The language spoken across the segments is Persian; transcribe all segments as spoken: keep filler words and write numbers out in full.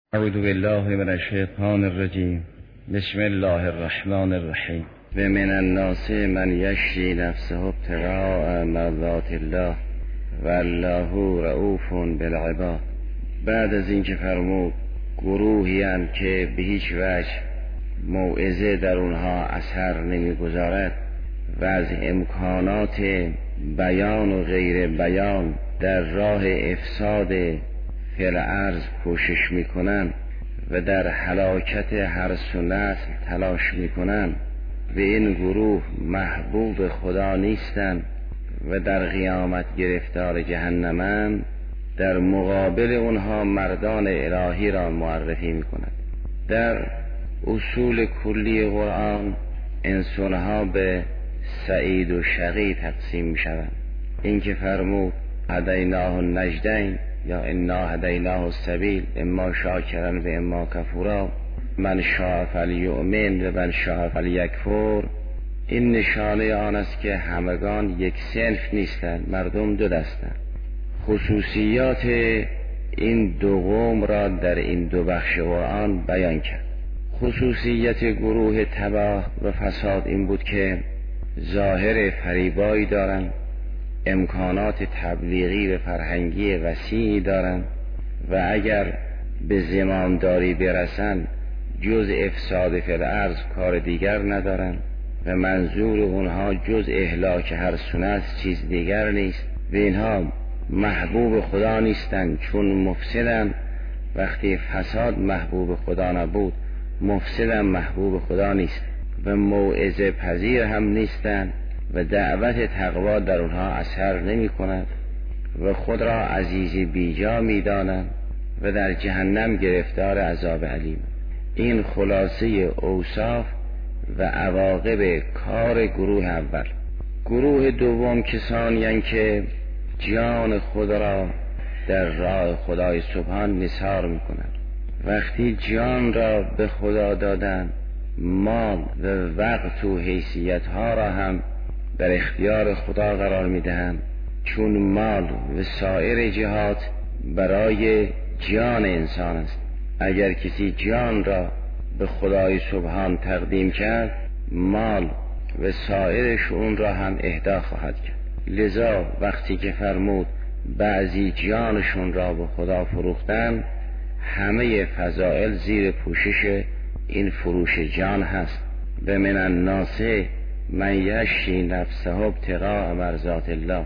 اعوذ بالله من الشیطان الرجیم. بسم الله الرحمن الرحیم. و من الناس من یشری نفسه ابتغاء مرضات الله والله رؤوف بالعباد. بعد از اینکه فرمود گروهی اند که به هیچ وجه موعظه در اونها اثر نمیگذارد و از امکانات بیان و غیر بیان در راه افساد فی الارض کوشش میکنن و در هلاکت هر سو نسل تلاش میکنن و این گروه محبوب خدا نیستند و در قیامت گرفتار جهنمند، در مقابل اونها مردان الهی را معرفی میکنند. در اصول کلی قرآن انسانها به سعید و شقی تقسیم میشوند. این که فرمود هدیناه النجدین یا انا هدیناه السبیل اما شاکرا و اما کفورا، من شاء فلیؤمن و من شاء فلیکفر، این نشانه آن است که همگان یک صنف نیستند، مردم دو دستند. خصوصیات این دو قوم را در این دو بخش قرآن بیان کرد. خصوصیت گروه تباه و فساد این بود که ظاهر فریبایی دارند، امکانات تبلیغی و فرهنگی وسیعی دارند و اگر به زمامداری برسند جز افساد فی الارض کار دیگر ندارند و منظور اونها جز اهلاک هر سو است، چیز دیگر نیست. و اینها محبوب خدا نیستند چون مفسدند. وقتی فساد محبوب خدا نبود، مفسدند محبوب خدا نیست و موعظه پذیر هم نیستند و دعوت تقوا در اونها اثر نمی کند و خود را عزیزی بیجا می دانند و در جهنم گرفتار عذاب علیم. این خلاصه اوصاف و عواقب کار گروه اول. گروه دوم کسانی هستند که جان خود را در راه خدای سبحان نثار می کنند. وقتی جان را به خدا دادن، مال و وقت و حیثیت ها را هم در اختیار خدا قرار می دهند، چون مال و سایر جهات برای جان انسان است. اگر کسی جان را به خدای سبحان تقدیم کرد، مال و سایر شؤون را هم اهدا خواهد کرد. لذا وقتی که فرمود بعضی جانشون را به خدا فروختن، همه فضائل زیر پوشش این فروش جان هست. و من الناس من یشری نفسه ابتغاء مرضات الله،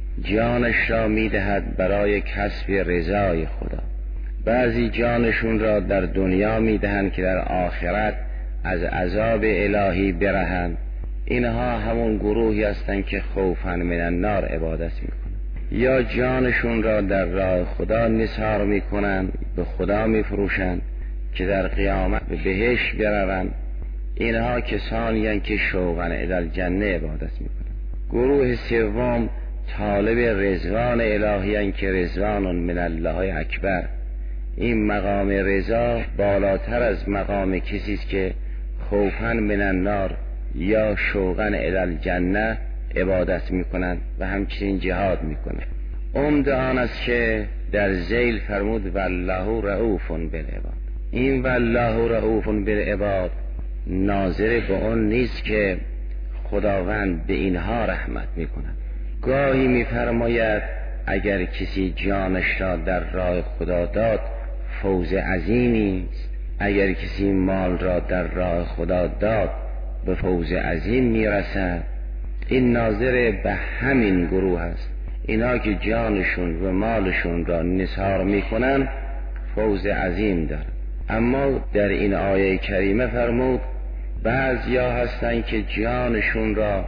جانش را میدهد برای کسب رضای خدا. بعضی جانشون را در دنیا میدهند که در آخرت از عذاب الهی برهند. اینها همون گروهی هستند که خوفا من النار عبادت میکنند. یا جانشون را در راه خدا نثار میکنند، به خدا میفروشند که در قیامت به بهشت بروند. اینها کسانی هستند که شوقاً الی الجنه عبادت میکنند. گروه سوم طالب رضوان الهی هستند که رضوان من الله اکبر. این مقام رضا بالاتر از مقام کسی است که خوفاً من النار یا شوقاً الی الجنه عبادت میکنند و همچنین جهاد میکنند. عمده آن است که در ذیل فرمود والله رؤوف بالعباد. این والله رؤوف بالعباد ناظر به اون نیست که خداوند به اینها رحمت میکند. گاهی میفرماید اگر کسی جانش را در راه خدا داد فوز عظیمی است، اگر کسی مال را در راه خدا داد به فوز عظیم میرسد. این ناظر به همین گروه است. اینا که جانشون و مالشون را نثار میکنن فوز عظیم دارن. اما در این آیه کریمه فرمود بعضیا هستن که جانشون را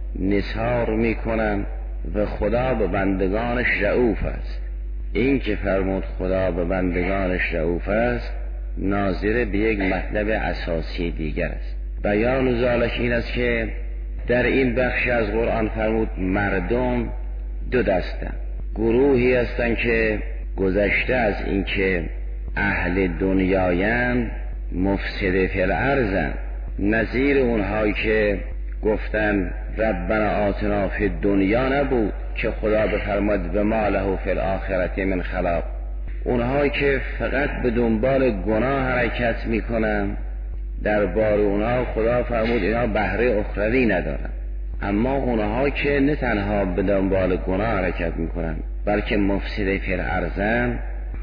نثار میکنن و خدا به بندگانش رؤوف است. این که فرمود خدا به بندگانش رؤوف است ناظر به یک مطلب اساسی دیگر است. بیان ذالک این است که در این بخش از قرآن فرمود مردم دو دستند. گروهی هستند که گذشته از اینکه اهل دنیایند مفسد فی الارض، نظیر اونهایی که گفتن ربنا آتنا فی دنیا نبود که خدا بفرماد و ما له فی الاخرة من خلاق. اونها که فقط به دنبال گناه حرکت میکنن، درباره اونها خدا فرمود اینا بهره اخروی ندارن. اما اونها که نه تنها به دنبال گناه حرکت میکنن بلکه مفسد فی الارض،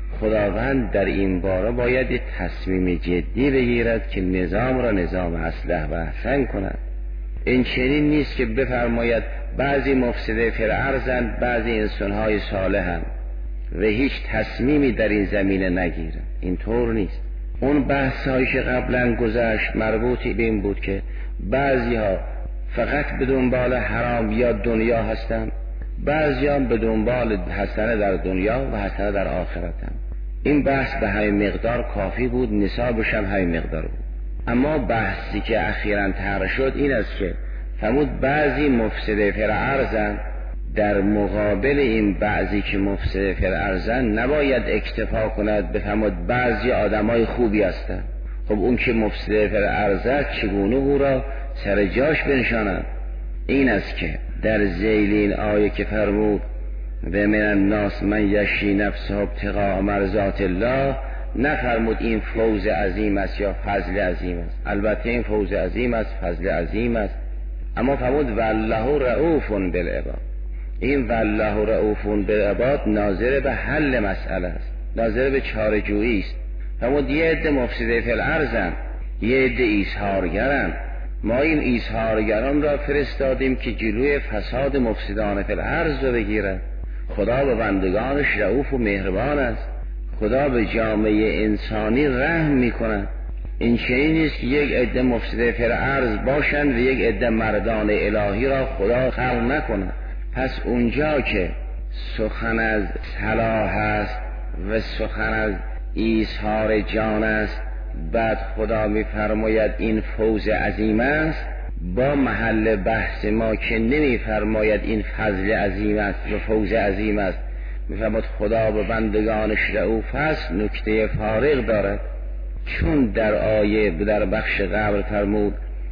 خداوند در این باره باید یک تصمیم جدی بگیرد که نظام را نظام اصلح و احسن کند. این چنین نیست که بفرماید بعضی مفسد فی الارض، بعضی انسانهای صالحند و هیچ تصمیمی در این زمینه نگیرند. اینطور نیست. اون بحث هایی که قبلا گذشت مربوطی به این بود که بعضی ها فقط به دنبال حرام یا دنیا هستند، بعضی ها به دنبال حسنه در دنیا و حسنه در آخرت هم. این بحث به همین مقدار کافی بود، نصابش هم همین مقدار بود. اما بحثی که اخیراً طرح شد این است که فرمود بعضی مفسد فی الارض، در مقابل این بعضی که مفسد فی الارض نباید اکتفا کند بفرمود بعضی آدمای خوبی هستند. خب اون که مفسد فی الارض چگونه او را سر جاش بنشاند؟ این است که در ذیل این آیه که فرمود و من الناس من یشری نفسه ابتغاء مرضات الله، نفرمود این فوز عظیم است یا فضل عظیم است. البته این فوز عظیم است، فضل عظیم است، اما فرمود والله رؤوف بالعباد. این والله رؤوف بالعباد ناظر به حل مسئله است، ناظر به چاره‌جویی است. فرمود یه عده مفسد فی الارض، یه عده ایثارگرند. ما این ایثارگران را فرستادیم که جلوی فساد مفسدان فی الارض رو بگیرند. خدا به بندگانش رؤوف و مهربان است. خدا به جامعه انسانی رحم میکند. این چنین نیست که یک عده مفسد فی الارض باشند و یک عده مردان الهی را خدا خلق نکند. پس اونجا که سخن از صلاح است و سخن از ایثار جان است، بعد خدا میفرماید این فوز عظیم است. با محل بحث ما که نمیفرماید این فضل عظیم است و فوز عظیم است، میفرماید خدا به بندگانش رؤوف است، نکته فارق دارد. چون در آیه در بخش قبل فرمود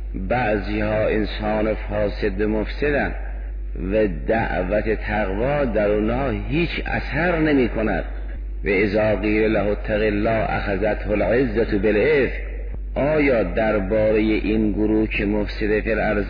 بعضی ها انسان فاسد مفسدند و دعوت تقوا در اونها هیچ اثر نمی کند و اذا قیل له اتق الله اخذته العزة بالاثم. آیا درباره این گروه که مفسد فی الارض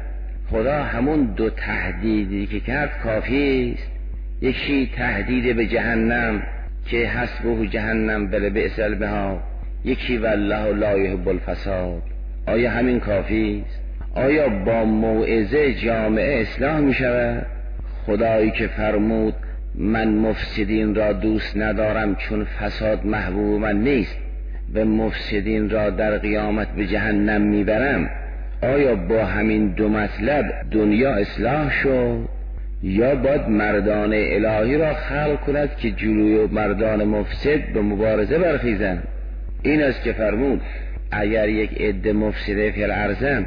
خدا همون دو تهدیدی که کرد کافی است؟ یکی تهدید به جهنم که حسبه جهنم بل بئس المهاد، یکی والله لا یحب الفساد. آیا همین کافی است؟ آیا با موعظه جامعه اصلاح می شود؟ خدایی که فرمود من مفسدین را دوست ندارم چون فساد محبوب من نیست و مفسدین را در قیامت به جهنم میبرم، آیا با همین دو مطلب دنیا اصلاح شد؟ یا باید مردان الهی را خلق کند که جلوی مردان مفسد به مبارزه برخیزند؟ این است که فرمود اگر یک عده مفسد فی الارض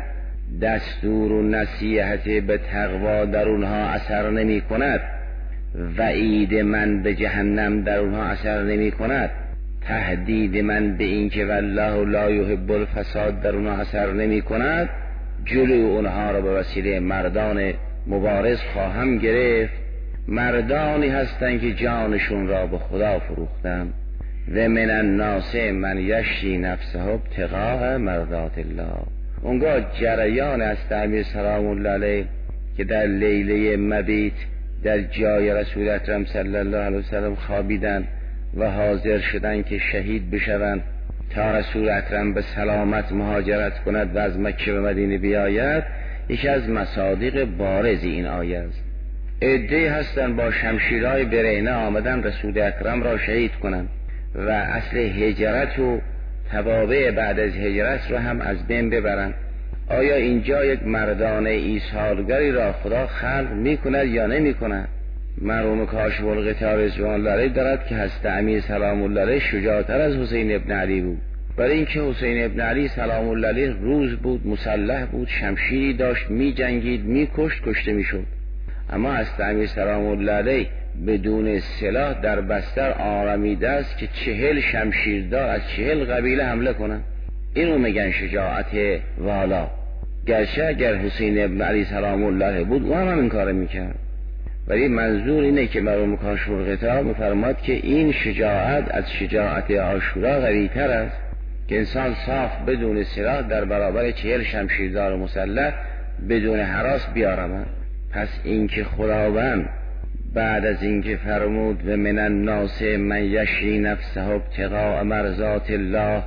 دستور و نصیحت به تقوا در اونها اثر نمی کند، وعید من به جهنم در اونها اثر نمی کند، تهدید من به این که والله لا یحب الفساد در اونها اثر نمی کند، جلوی اونها را به وسیله مردان مبارز خواهم گرفت. مردانی هستند که جانشون را به خدا فروختند. و من الناس من یشری نفسه ابتغاء مرضات الله. اونگاه جریان از امیر سلام الله علیه که در لیله مبیت در جای رسول اکرم صلی الله علیه وسلم خوابیدن و حاضر شدن که شهید بشوند تا رسول اکرم به سلامت مهاجرت کند و از مکه به مدینه بیاید، یکی از مصادیق بارز این آیه است. عده هستن با شمشیرهای برهنه آمدن رسول اکرم را شهید کنند و اصل هجرت و توابع بعد از هجرت را هم از بین ببرند. آیا اینجا یک مردانه ایثارگری را خدا خلق می کند یا نمی کند؟ مرحوم کاشف القطار رضوان الله علیه دارد که حضرت امیر سلام الله علیه شجاعتر از حسین ابن علی بود، برای اینکه حسین ابن علی سلام الله علیه روز بود، مسلح بود، شمشیری داشت، می جنگید، می کشت، کشته می شد. اما حضرت امیر سلام الله علیه بدون سلاح در بستر آرامیده است که چهل شمشیردار از چهل قبیله حمله کنند. اینو میگن شجاعت والا. گرچه اگر حسین ابن علی سلام الله بود او هم این کار میکرد، ولی منظور اینه که مرحوم کاشف قطار می‌فرماد که این شجاعت از شجاعت عاشورا قوی‌تر است که انسان صاف بدون سلاح در برابر چهل شمشیردار مسلح بدون هراس بیارمد. پس اینکه خداوند بعد از اینکه فرمود و من الناس من یشری نفسه ابتغاء مرضات الله،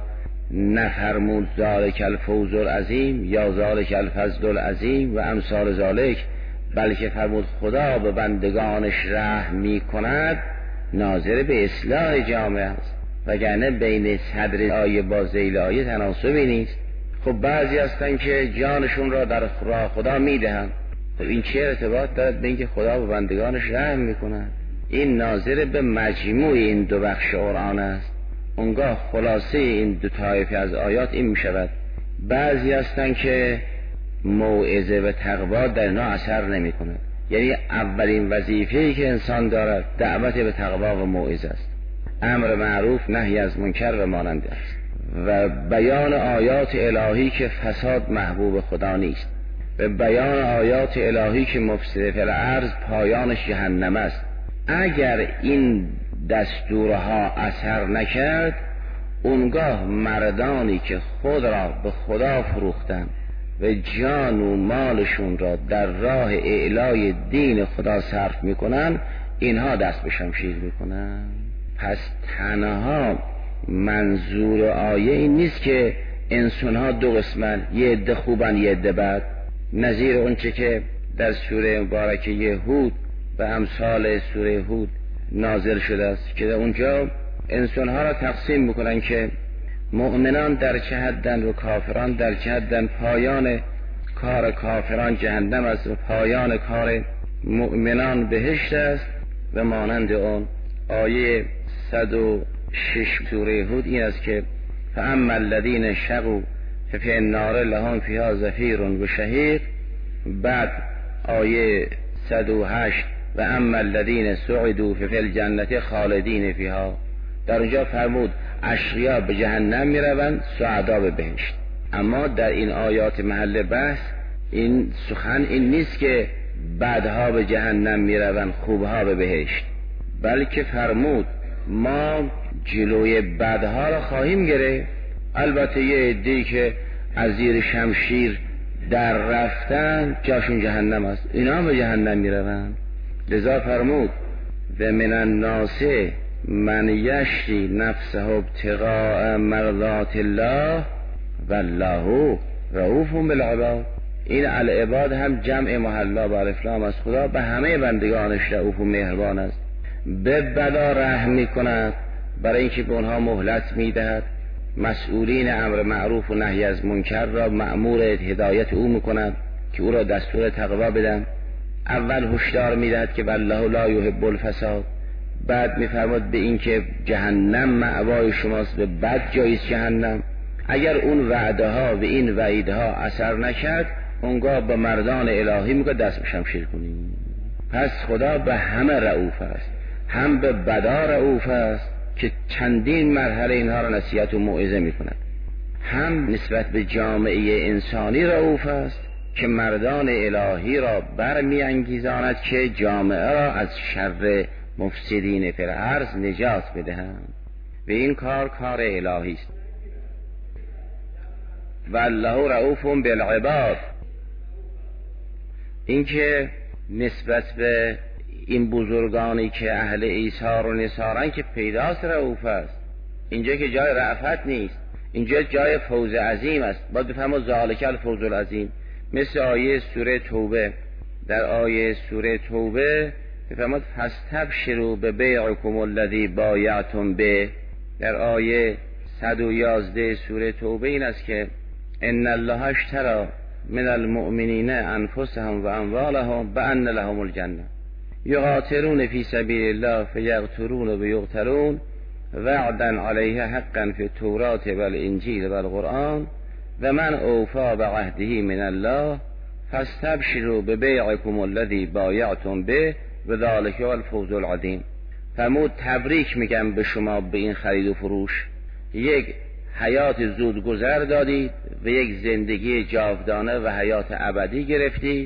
نفرمود ذالک الفوز العظیم یا ذالک الفضل العظیم و امثال ذالک، بلکه فرمود خدا به بندگانش رحم می کند، ناظر به اصلاح جامعه است، وگرنه بین صدر آیه با ذیل آیه تناسبی نیست. خب بعضی هستن که جانشون را در راه خدا میدهن، خب این چه ارتباط دارد به اینکه خدا به بندگانش رحم میکند؟ این ناظر به مجموع این دو بخش قرآن است. اونگاه خلاصه این دو طایفه از آیات این میشود بعضی هستن که موعظه و تقوا در اینا اثر نمیکنه، یعنی اولین وظیفه‌ای که انسان دارد دعوت به تقوا و موعظه است، امر معروف نهی از منکر و مانند است، و بیان آیات الهی که فساد محبوب خدا نیست، و بیان آیات الهی که مفسد فی الارض پایانش جهنم است. اگر این دستورها اثر نکرد، اونگاه مردانی که خود را به خدا فروختن و جان و مالشون را در راه اعلای دین خدا صرف میکنن، اینها دست به شمشیر میکنن. پس تنها منظور آیه این نیست که انسانها دو قسمن، یه عده خوبن یه عده بد، نظیر اونچه که در سوره مبارکه هود و امثال سوره هود نازل شده است که اونجا انسانها را تقسیم میکنن که مؤمنان در چه حدن و کافران در چه حدن، پایان کار کافران جهنم است و پایان کار مؤمنان بهشت است و مانند اون. آیه صد و شش سوره هود این است که فاما الذین شقوا ففی النار لهم فیها زفیر و شهیق. بعد آیه صد و هشت و اما الذین سعدوا ففی الجنة خالدین فیها. در اونجا فرمود اشقیا به جهنم میروند، سعدا به بهشت. اما در این آیات محل بحث این سخن این نیست که بدها به جهنم میروند خوبها به بهشت، بلکه فرمود ما جلوی بدها را خواهیم گرفت. البته یه عده‌ای که از زیر شمشیر در رفتن جاشون جهنم است، اینا به جهنم میروند. لذا فرمود و من الناس من یشری نفسه ابتغاء مرضات الله والله رؤوف بالعباد. این العباد هم جمع محلا با الفلام از خدا، به همه بندگانش رؤوف و مهربان است، به بلا رحم می کند، برای اینکه به اونها مهلت می دهد. مسئولین امر معروف و نهی از منکر را مأمور هدایت او می کند که او را دستور تقوا بدن. اول هشدار می دهد که والله لا یحب الفساد، بعد می فرماد به این که جهنم مأوای شماست، به بد جاییست جهنم. اگر اون وعده ها و این وعیدها اثر نکرد، اونگاه به مردان الهی میگه دست به شمشیر کنید. پس خدا به همه رؤوف است، هم به بدا رؤوف است که چندین مرحله اینها را نصیحت و موعظه میکند، هم نسبت به جامعه انسانی رؤوف است که مردان الهی را برمی انگیزاند که جامعه را از شر مفسدین فی الارض نجات بدهند و این کار کار الهی است. والله رؤوف بالعباد. اینکه نسبت به این بزرگانی که اهل ایثار و نثارن که پیداست رؤوف است، اینجا که جای رأفت نیست، اینجا جای فوز عظیم است. باید بفهمید ذالک الفوز العظیم. مثل آیه سوره توبه، در آیه سوره توبه بفرماد فاستبشروا ببیعکم الذی بایعتم به. در آیه صد و یازده سوره توبه این است که ان الله اشتری من المؤمنین انفسهم و اموالهم بان لهم الجنه یقاتلون فی سبیل الله فیقتلون و یقتلون وعدا علیه حقا فی التوراة والانجیل والقرآن و من اوفا بعهده من الله فاستبشروا ببیعکم الذی بایعتم به و ذلک الفوز العظیم. فرمود تبریک میگم به شما به این خرید و فروش، یک حیات زود گذر دادید و یک زندگی جاودانه و حیات ابدی گرفتید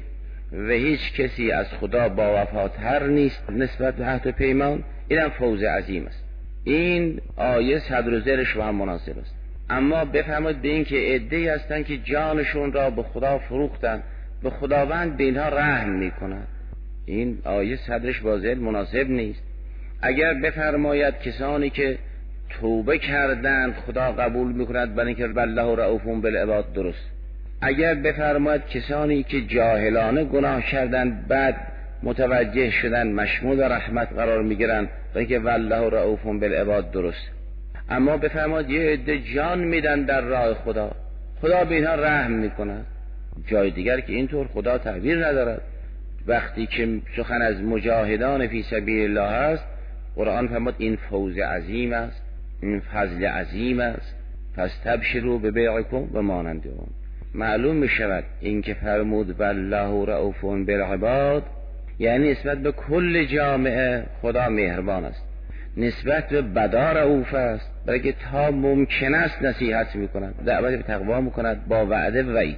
و هیچ کسی از خدا با وفاتر نیست نسبت به عهد و پیمان. اینم فوز عظیم است. این آیه صدر و زیرش با هم مناسب است. اما بفرمایید به این که عده‌ای هستن که جانشون را به خدا فروختن، به خداوند به اینها رحم میکنند. این آیه صدرش با زیر مناسب نیست. اگر بفرماید کسانی که توبه کردند خدا قبول میکند برای اینکه والله رؤوف بالعباد، درست. اگر بفرماید کسانی که جاهلانه گناه کردند بعد متوجه شدن مشمول رحمت قرار میگیرند برای اینکه والله رؤوف بالعباد، درست. اما بفرماید یه عده جان میدن در راه خدا، خدا به اینها رحم میکند. جای دیگر که اینطور خدا تعبیر ندارد. وقتی که سخن از مجاهدان فی سبیل الله است، قرآن فرمود این فوز عظیم است، این فضل عظیم است، پس تبشروا ببیعکم و مانند اون. معلوم می شود این که فرمود والله رؤوف بالعباد یعنی نسبت به کل جامعه خدا مهربان است، نسبت به بدا رؤوف است، برای که تا ممکن است نصیحت می کند، دعوت به تقوا می کند با وعده و وعید.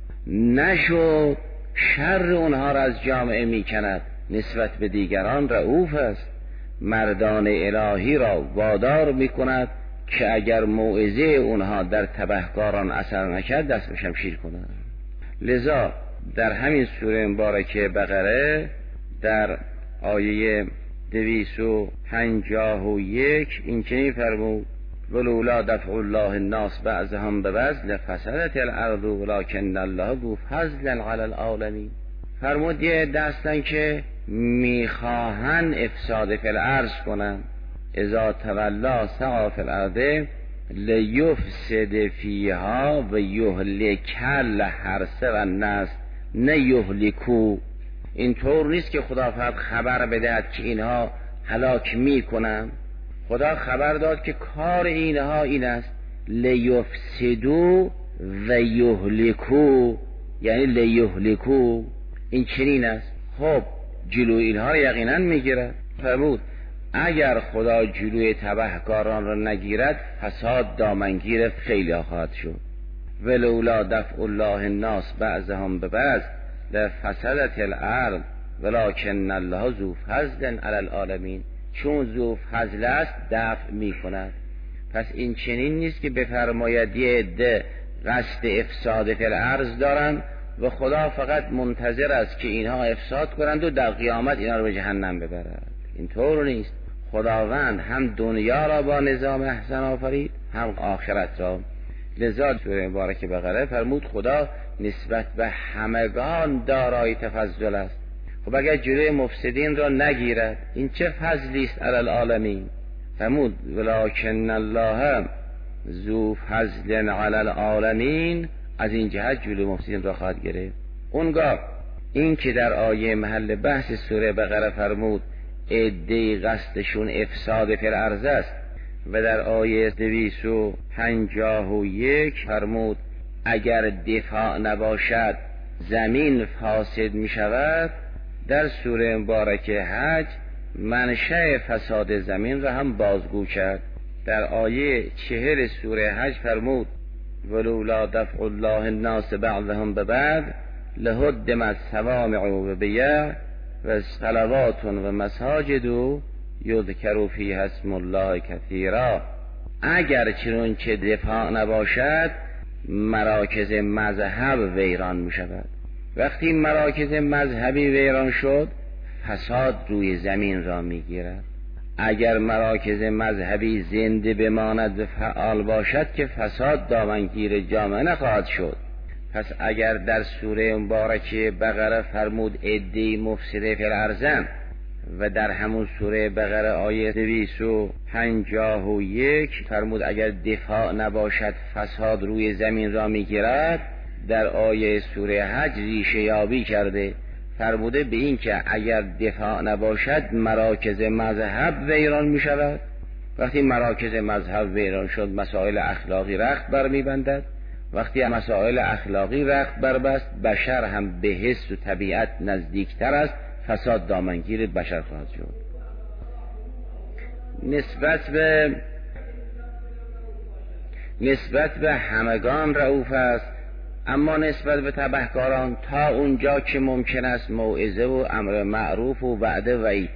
نشد شر اونها را از جامعه می کند، نسبت به دیگران رؤوف است، مردان الهی را وادار می کند که اگر موعظه اونها در تبهکاران اثر نکرد دست به شمشیر کنند. لذا در همین سوره مبارکه بقره در آیه دویست و پنجاه و یک این چنین فرمود ولولا دفع الله الناس بعضهم ببعض لفسدت الارض ولکن الله ذو فضل علی العالمین. فرمود یه دستن که میخواهن افساد فی الارض کنن، اذا تولا سعی فی الارض لیفسد فیها و یهلک الحرث و النسل نه یهلکو. این طور نیست که خدا فقط خبر بدهد که اینها هلاک میکنن، خدا خبر داد که کار اینها این است لیفسدو و یهلکو، یعنی لیهلکو. این چنین است. خب جلوی اینها را یقینا میگیرد. فرمود اگر خدا جلوی تبهکاران را نگیرد فساد دامنگیر خیلی خواهد شد. ولولا دفع الله الناس بعضهم ببعض لفسدت الارض ولکن الله ذو فضل علی العالمین. چون ذو فضل است دفع می کند. پس این چنین نیست که بفرماید یه عده قصد افساد فی الارض دارند و خدا فقط منتظر است که اینها افساد کنند و در قیامت اینها رو به جهنم ببرد. اینطور نیست. خداوند هم دنیا را با نظام احسن آفرید هم آخرت را. لذا سوره مبارکه بقره فرمود خدا نسبت به همگان دارای تفضل است. خب اگر جلوی مفسدین را نگیرد این چه فضلی است علی العالمین. فرمود ولکن الله ذو فضل علی العالمین، از این جهت جلوی مفسدین را خواهد گرفت. اونگاه این که در آیه محل بحث سوره بقره فرمود عده‌ای قصدشون افساد فی الارض است و در آیه دویست و پنجاه و یک فرمود اگر دفاع نباشد زمین فاسد می شود. در سوره مبارکه حج منشأ فساد زمین را هم بازگو کرد. در آیه چهل سوره حج فرمود ولولا دفع الله الناس بعضهم ببعض لهدمت صوامع و بیع و صلوات و مساجد یذکر فیها اسم الله کثیرا. اگر چنون که دفاع نباشد مراکز مذهب ویران می شود. وقتی مراکز مذهبی ویران شد فساد روی زمین را می گیرد. اگر مراکز مذهبی زنده بماند و فعال باشد که فساد دامنگیر جامعه نخواهد شد. پس اگر در سوره مبارکه بقره فرمود عده‌ای مفسده فی الارض و در همون سوره بقره آیه دویست و پنجاه و یک فرمود اگر دفاع نباشد فساد روی زمین را میگیرد، در آیه سوره حج ریشه یابی کرده فرموده به این که اگر دفاع نباشد مراکز مذهب ویران می شود. وقتی مراکز مذهب ویران شد مسائل اخلاقی رخت بر می بندد. وقتی مسائل اخلاقی رخت بربست بشر هم به حس و طبیعت نزدیکتر است، فساد دامنگیر بشر خواهد شد. نسبت به نسبت به همگان رؤوف است. اما نسبت به تبهکاران تا اونجا که ممکن است موعظه و امر معروف و وعده وعید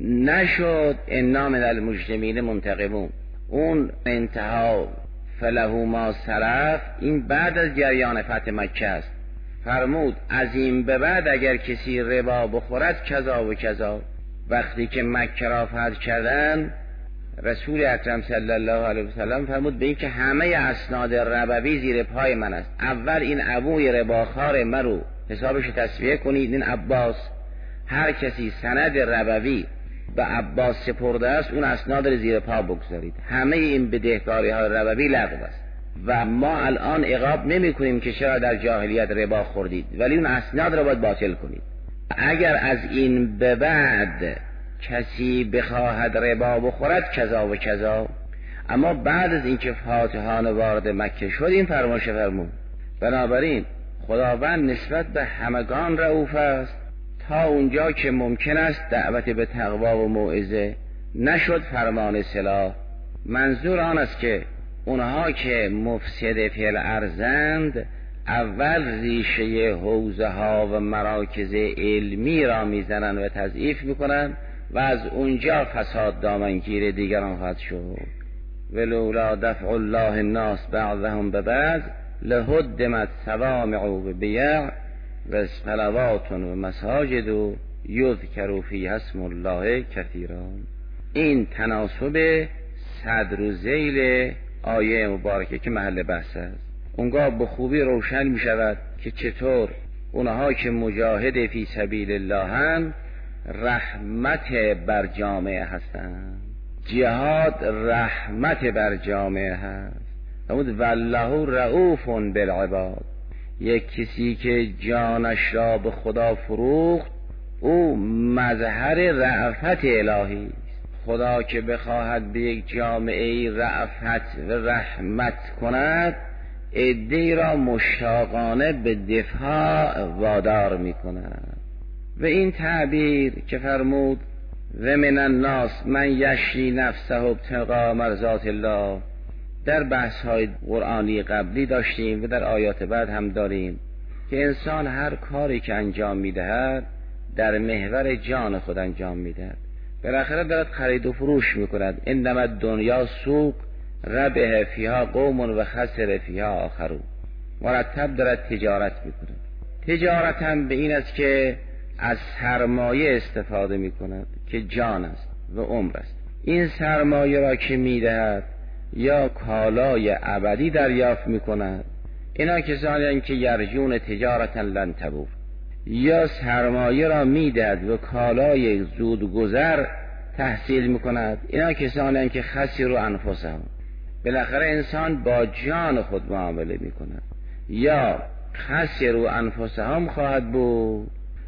نشد، انا من المجرمین منتقمون، اون انتها فله ما سلف، این بعد از جریان فتح مکه است. فرمود از این به بعد اگر کسی ربا بخورد کذا و کذا. وقتی که مکه را فتح کردن، رسول اکرم صلی الله علیه وسلم فرمود به این که همه اسناد ربوی زیر پای من است، اول این ابوی رباخوار من رو حسابش تصفیه کنید، این عباس، هر کسی سند ربوی به عباس سپرده است اون اسناد رو زیر پا بگذارید. همه این بدهکاری ها ربوی لغو است و ما الان عقاب نمی کنیم که چرا در جاهلیت ربا خوردید، ولی اون اسناد رو باید باطل کنید. اگر از این به بعد کسی بخواهد ربا بخورد کذا و کذا. اما بعد از اینکه فاتحان وارد مکه شد این فرمایش فرمود. بنابراین خداوند نسبت به همگان رؤوف است تا اونجا که ممکن است دعوت به تقوا و موعظه نشد فرمان سلاح. منظور آن است که اونها که مفسد فی الارضند اول ریشه حوزه ها و مراکز علمی را میزنن و تضعیف میکنن و از اونجا فساد دامنگیر دیگران خواهد شد. ولولا دفع الله الناس بعضهم ببعض لهدمت صوامع و بیع و صلوات و مساجد یذکر فیها اسم الله کثیرا. این تناسب صدر و ذیل آیه مبارکه که محل بحث است. اونگاه به خوبی روشن می شود که چطور اونها که مجاهد فی سبیل اللهن رحمت بر جامعه هستند. جهاد رحمت بر جامعه هست. فرمود والله رؤوف بالعباد. یک کسی که جانش را به خدا فروخت او مظهر رأفت الهی است. خدا که بخواهد به یک جامعه رأفت و رحمت کند عده‌ای را مشتاقانه به دفاع وادار می کند. و این تعبیر که فرمود و من الناس من یشری نفسه ابتغاء مرضات الله در بحث های قرآنی قبلی داشتیم و در آیات بعد هم داریم که انسان هر کاری که انجام میدهد در محور جان خود انجام میدهد. بالاخره دارد خرید و فروش میکند. انما دنیا سوق ربح فیها قوم و خسر فیها آخرون. مرتب دارد تجارت میکند. تجارت هم به این است که از سرمایه استفاده میکند که جان است و عمر است. این سرمایه را که میدهد یا کالای ابدی دریافت میکند. اینا کسانی هستند که یرجون تجارتا لن تبور. یا سرمایه را میدهد و کالای زودگذر تحصیل میکند. اینا کسانی هستند که خسروا انفسهم. بالاخره انسان با جان خود معامله میکند. یا خسروا انفسهم خواهد بود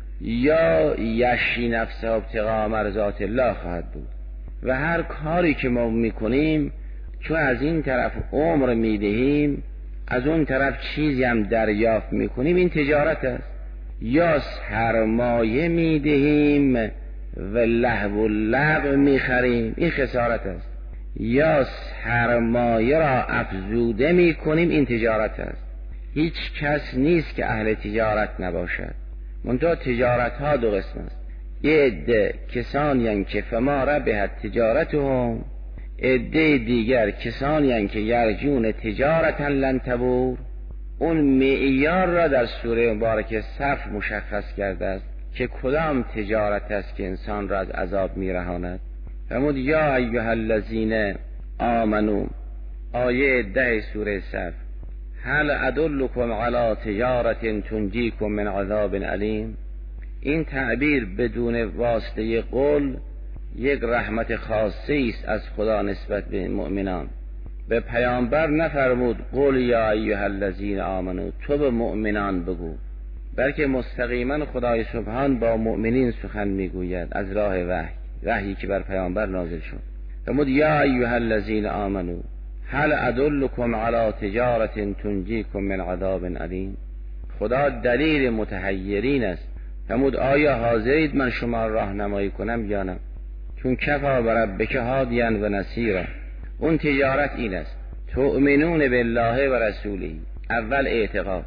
یا یشری نفسه ابتغاء مرضات الله خواهد بود. و هر کاری که ما میکنیم چون از این طرف عمر میدهیم از اون طرف چیزی هم دریافت میکنیم، این تجارت است. یا سرمایه میدهیم و لهو و لعب میخریم، این خسارت است. یا سرمایه را افزوده میکنیم، این تجارت است. هیچ کس نیست که اهل تجارت نباشد. منتها تجارت ها دو قسم است. یه عده کسانی هستند که فما ربحت تجارتهم، عده دیگر کسانی هستند که یرجون تجارتا لن تبور. اون معیار را در سوره مبارکه صف مشخص کرده است که کدام تجارت است که انسان را از عذاب میرهاند. فرمود یا ایها الذین آمنو، آیه ده سوره صف، هل ادلکم علی تجارت تنجیکم من عذاب علیم. این تعبیر بدون واسطه قول یک رحمت خاصی است از خدا نسبت به مؤمنان. به پیامبر نفرمود قل یا ایها الذین آمنو، تو به مؤمنان بگو، بلکه مستقیما خدای سبحان با مؤمنین سخن میگوید از راه وحی، وحیی که بر پیامبر نازل شد. فرمود یا ایها الذین آمنو هل ادلکم علی تجارت تنجیکم من عذاب علیم. خدا دلیل متحیرین است. فرمود آیا حاضرید من شما راهنمایی کنم یا نه؟ چون کفا بربک هادیا و نصیرا. اون تجارت این است: تؤمنون بالله و رسوله، اول اعتقاد،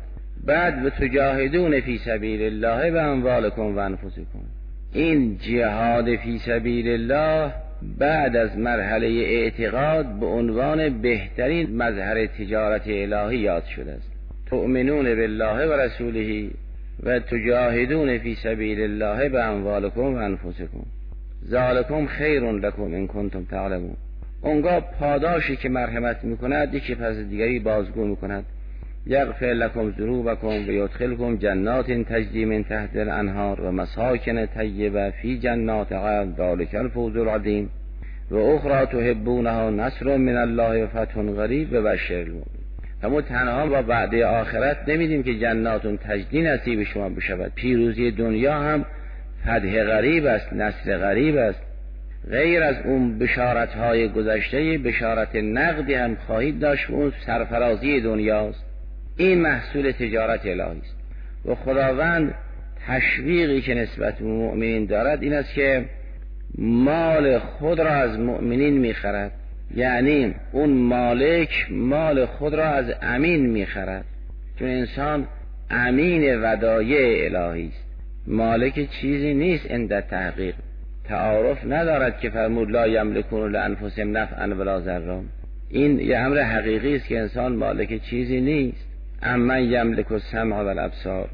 بعد و تجاهدون فی سبیل الله و اموالکم و انفسکم. این جهاد فی سبیل الله بعد از مرحله اعتقاد به عنوان بهترین مظهر تجارت الهی یاد شده است. تؤمنون بالله و رسوله و تجاهدون فی سبیل الله به اموالکم و انفسکم ذالکم خیر لکم ان کنتم تعلمون. اونگاه پاداشی که مرحمت میکند یکی پس دیگری بازگو میکند. یغفر لکم ذنوبکم و یدخلکم جنات تجری من تحت الانهار و مساکن طیبه فی جنات عدن ذلک الفوز العظیم و اخری تحبونها نصر من الله و فتح قریب و بشر المؤمنین. اما تنها با وعده آخرت نمیدیم که جناتون تجری نصیب شما بشود، پیروزی دنیا هم فتح قریب است، نصر قریب است. غیر از اون بشارت های گذشته بشارت نقدی هم خواهید داشت و اون سرفرازی دنیاست. این محصول تجارت الهی است و خداوند تشویقی که نسبت به مؤمنین دارد این است که مال خود را از مؤمنین میخرد، یعنی اون مالک مال خود را از امین میخرد، چون انسان امین ودایع الهی است، مالک چیزی نیست عند تحقیق. تعارف ندارد که فرمود لا یملکون لانفسهم نفعا ولا ضرا. این یه امر حقیقی است که انسان مالک چیزی نیست. اما یملک السمع و الابصار،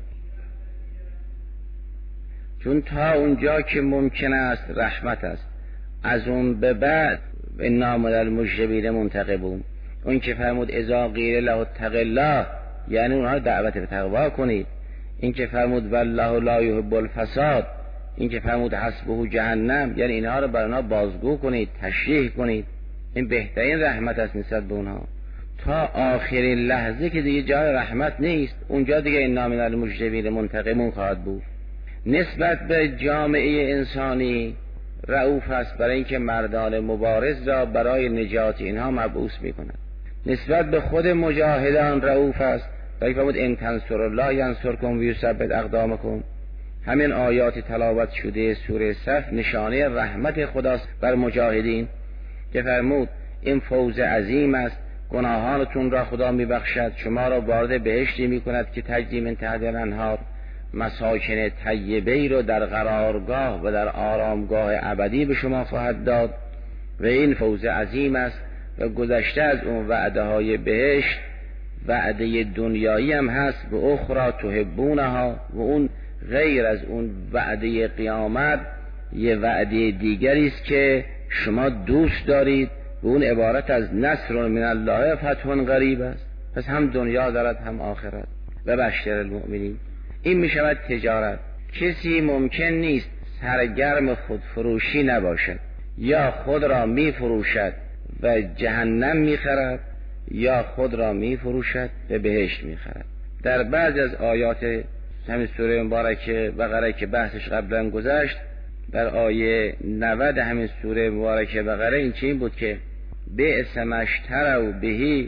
چون تا اونجا که ممکن است رحمت است، از اون به بعد انا من المجرمین منتقمون. اون که فرمود اذا قیل له اتق الله، یعنی اونها دعوت به تقوا کنید. این که فرمود والله لا یحب الفساد، این که فرمود حسبه جهنم، یعنی اینها رو بر اونها بازگو کنید، تشریح کنید. این بهترین رحمت است نسبت به اونها. تا آخرین لحظه که دیگه جای رحمت نیست، اونجا دیگه انا من المجرمین منتقمون خواهد بود. نسبت به جامعه انسانی رؤوف است، برای اینکه مردان مبارز را برای نجات اینها مبعوث میکند. نسبت به خود مجاهدان رؤوف است، برای فرمود ان تنصروا الله ینصرکم و یثبت اقدامکم. همین آیات تلاوت شده سوره صف نشانه رحمت خداست بر مجاهدین که فرمود این فوز عظیم است، گناهانتون را خدا میبخشد، شما را وارد بهشتی میکند که تجری من تحت الانهار، مساکن طیبه رو در قرارگاه و در آرامگاه ابدی به شما خواهد داد و این فوز عظیم است. و گذشته از اون وعده های بهشت وعده دنیایی هم هست و اخرى تحبونها، و اون غیر از اون وعده قیامت یه وعده دیگری است که شما دوست دارید و اون عبارت از نصر من الله فتح قریب است. پس هم دنیا دارد هم آخرت و بشر المؤمنین. این می شود تجارت. کسی ممکن نیست سرگرم خودفروشی نباشد، یا خود را می فروشد و جهنم می خرد، یا خود را می فروشد و بهشت می خرد. در بعض از آیات همین سوره مبارکه بقره که بحثش قبلا گذشت، در آیه نود همین سوره مبارکه بقره این چین بود که بئس ما اشتروا به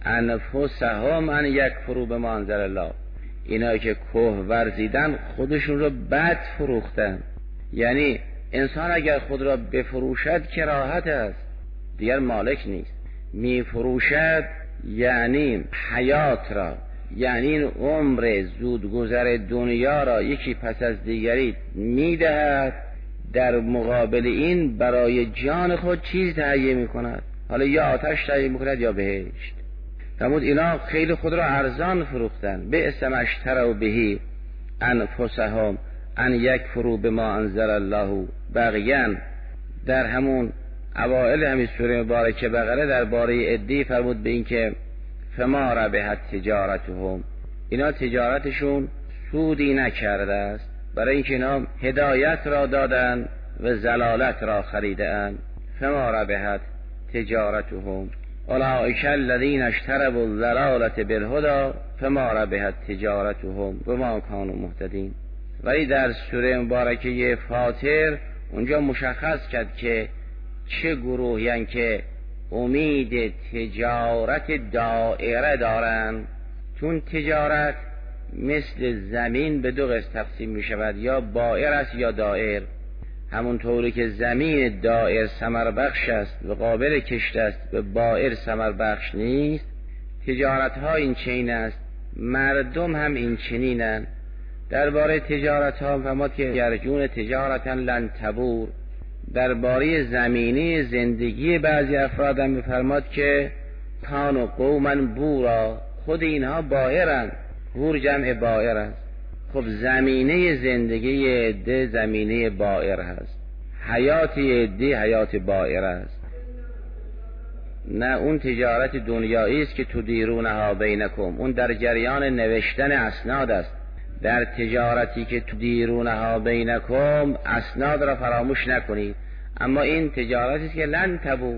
انفسهم ان یکفروا بما انزل الله. اینا که که ورزیدن خودشون رو بد فروختن. یعنی انسان اگر خود را بفروشد کراهت است، دیگر مالک نیست. می فروشد یعنی حیات را، یعنی این عمر زودگذر دنیا را یکی پس از دیگری میدهد، در مقابل این برای جان خود چیز تهیه میکند، حالا یا آتش تهیه میکند یا بهشت. فرمود اینا خیلی خود را ارزان فروختن. بئس ما اشتروا به انفسهم ان یکفروا بما انزل الله. بقیاً در همون اوائل همین سوره مبارکه بقره درباره عدی فرمود به این که فما ربحت تجارتهم، اینا تجارتشون سودی نکرده است، برای اینکه اینا هدایت را دادن و زلالت را خریدن. فما ربحت تجارتهم اولئک الذین اشتروا الضلالة بالهدی فما ربحت تجارتهم وما كانوا مهتدین. ولی در سوره مبارکه فاطر اونجا مشخص کرد که چه گروهی که امید تجارت دائره دارن. چون تجارت مثل زمین به دو قسم تقسیم می شود، یا بائر است یا دائر. همونطوری که زمین دائر ثمر بخش است و قابل کشت است و بائر ثمر بخش نیست، تجارت ها این چین است مردم هم این چنینن. درباره تجارت ها فرمود که یرجون تجارتا لن تبور. درباره زمینی زندگی بعضی افراد هم فرمود که کانوا قوما بورا، خود اینها بائرن. بور جمع بائر است. خب زمینه زندگی عده زمینه بائر هست، حیات عده حیات بائر است. نه اون تجارت دنیایی است که تدیرونها بینکم، اون در جریان نوشتن اسناد است. در تجارتی که تدیرونها بینکم اسناد را فراموش نکنید. اما این تجارتی است که لن تبو.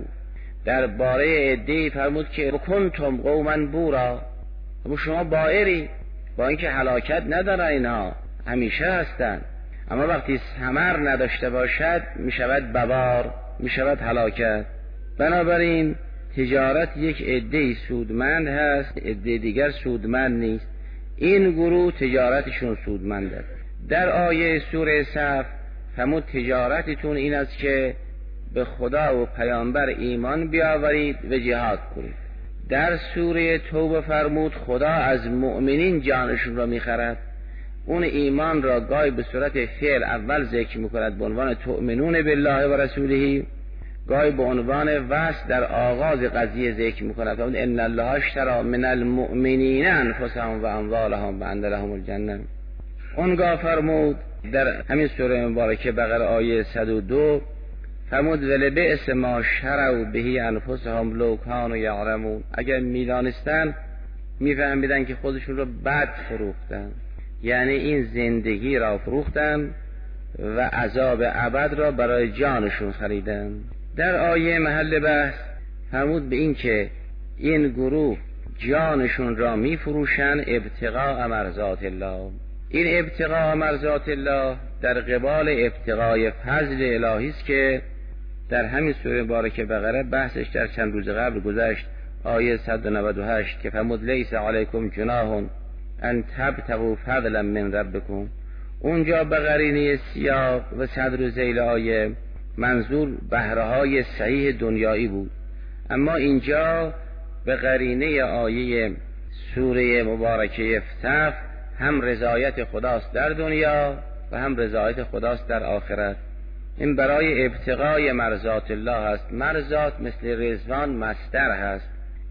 درباره عده فرمود که کنتم قوما بورا، اما شما بائری، با اینکه هلاکت نداره اینها همیشه هستن، اما وقتی ثمر نداشته باشد میشود ببار، میشود هلاکت. بنابراین تجارت یک عده سودمند هست، عده دیگر سودمند نیست. این گروه تجارتشون سودمند است. در آیه سوره صف فرمود تجارتتون این است که به خدا و پیامبر ایمان بیاورید و جهاد کنید. در سوره توبه فرمود خدا از مؤمنین جانشون را میخرد. اون ایمان را گاهی به صورت فعل اول ذکر میکند به عنوان تؤمنون بالله و رسوله، گاهی به عنوان وصف در آغاز قضیه ذکر میکند ان الله اشتری من المؤمنین انفسهم و اموالهم بان لهم الجنه. اونگاه فرمود در همین سوره مبارکه بقره آیه صد و دو فرمود ولبئس ما شروا به انفسهم لو کانوا یعلمون. اگر میدانستن میفهمیدن که خودشون رو بد فروختن، یعنی این زندگی را فروختن و عذاب ابد را برای جانشون خریدن. در آیه محل بحث فرمود به این که این گروه جانشون را میفروشن ابتغاء مرضات الله. این ابتغاء مرضات الله در قبال ابتغاء فضل الهی است که در همین سوره مبارکه بقره بحثش در چند روز قبل گذشت. آیه صد و نود و هشت که فرمود لیس علیکم جناح ان تبتغوا فضلا من ربکم. اونجا به قرینه سیاق و صدر ذیل آیه منظور بهره‌های صحیح دنیایی بود، اما اینجا به قرینه آیه سوره مبارکه صف هم رضایت خداست در دنیا و هم رضایت خداست در آخرت. این برای ابتغاء مرضات الله است. مرضات مثل رضوان مصدر هست.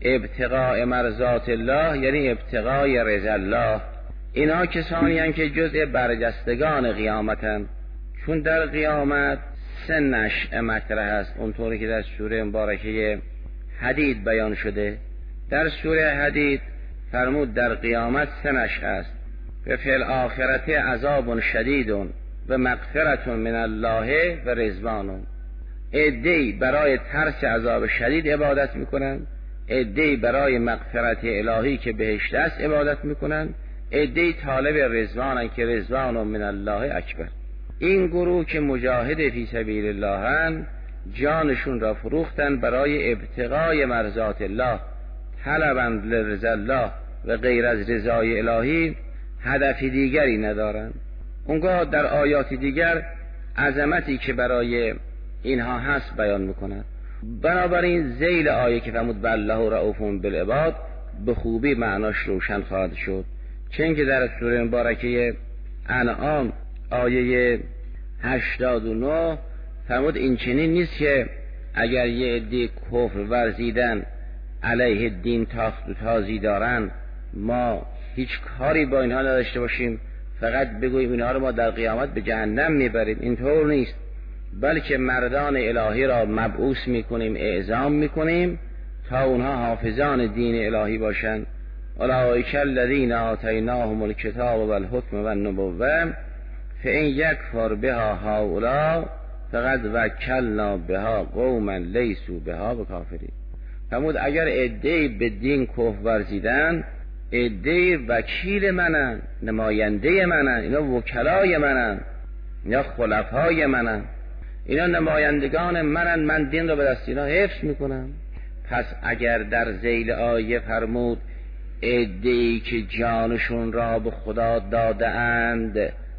ابتغاء مرضات الله یعنی ابتغاء رضا الله. اینا کسانی هستند که جزء برجستگان قیامتند، چون در قیامت سه نشأه مطرح است، اونطوری که در سوره مبارکه حدید بیان شده. در سوره حدید فرمود در قیامت سه نشأه است. و فی الاخرت عذاب شدید و مغفرت من الله و رضوان. عده‌ای برای ترس عذاب شدید عبادت میکنند، عده‌ای برای مغفرت الهی که بهشت است عبادت میکنند، عده‌ای طالب رضوانند که رضوان من الله اکبر. این گروه که مجاهد فی سبیل الله هستند جانشون را فروختن برای ابتغاء مرضات الله، طلبند لرضا الله و غیر از رضای الهی هدف دیگری ندارند. اونگاه در آیات دیگر عظمتی که برای اینها هست بیان میکند. بنابراین ذیل آیه که فرمود بالله رؤوف بالعباد به خوبی معناش روشن خواهد شد، چون که در سوره مبارکه انعام آیه هشتاد و نه فرمود این چنین نیست که اگر یه عده کفر ورزیدن علیه دین تاخت و تازی دارن ما هیچ کاری با اینها نداشته باشیم، فقط بگوییم اینها رو ما در قیامت به جهنم میبریم. اینطور نیست، بلکه مردان الهی را مبعوث میکنیم، اعزام میکنیم تا اونها حافظان دین الهی باشند. اولئک الذین آتیناهم الکتاب والحکم والنبوة فإن یکفر بها هؤلاء فقد وکلنا بها قوما لیسوا بها بکافرین. فرمود اگر عده‌ای به دین کفر ورزیدن، عده‌ای وکیل منن، نماینده منن، اینا وکلای منن، اینا خلفای منن، اینا نمایندگان منن، من دین را به دست اینا حفظ میکنم. پس اگر در ذیل آیه فرمود عده‌ای که جانشون را به خدا داده اند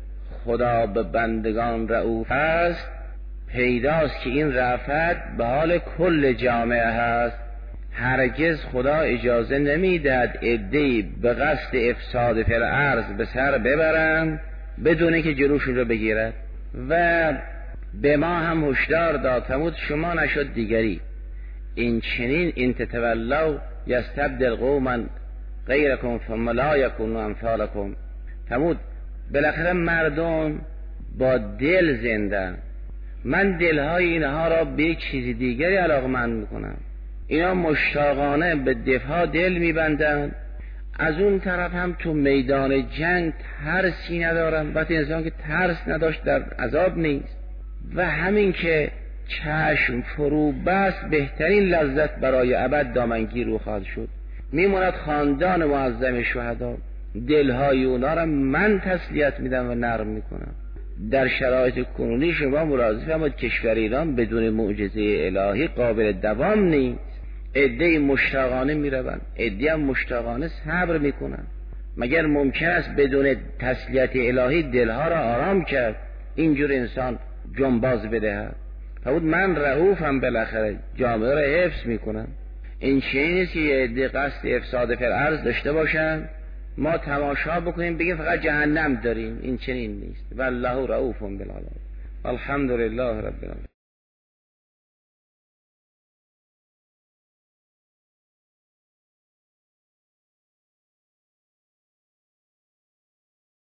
خدا به بندگان رؤوف است، پیداست که این رأفت به حال کل جامعه هست، هرگز خدا اجازه نمیدهد عده‌ای به قصد افساد فی الارض به سر ببرند بدون که جلوشون رو بگیرد. و به ما هم هشدار داد فرمود شما نشد دیگری، این چنین این تتولوا یستبدل قوما غیرکم ثم لا یکونوا امثالکم. فرمود بالاخره مردم با دل زنده، من دلهای اینها را به یک چیز دیگری علاقمند میکنم. اینا مشتاقانه به دفاع دل میبندند، از اون طرف هم تو میدان جنگ ترسی ندارن. وقتی انسان که ترس نداشت در عذاب نیست. و همین که چشم فرو بست بهترین لذت برای ابد دامنگیر رو خواهد شد. میموند خاندان معظم شهدا، دلهای اونا را من تسلیت میدم و نرم میکنم. در شرایط کنونی شما ملاحظه فرمایید کشور ایران بدون معجزه الهی قابل دوام نیست. عده‌ای مشتاقانه میروند، عده‌ای هم مشتاقانه صبر میکنند. مگر ممکن است بدون تسلیت الهی دلها را آرام کرد؟ اینجور انسان جنباز بدهد. فرمود من رؤوفم، بالاخره جامعه را حفظ میکنم. این چیزی نیست که یه عده قصد افساد فی الارض داشته باشن ما تماشا بکنیم بگیم فقط جهنم داریم. این چنین نیست. والله رؤوف بالعباد. الحمدلله رب العالمین.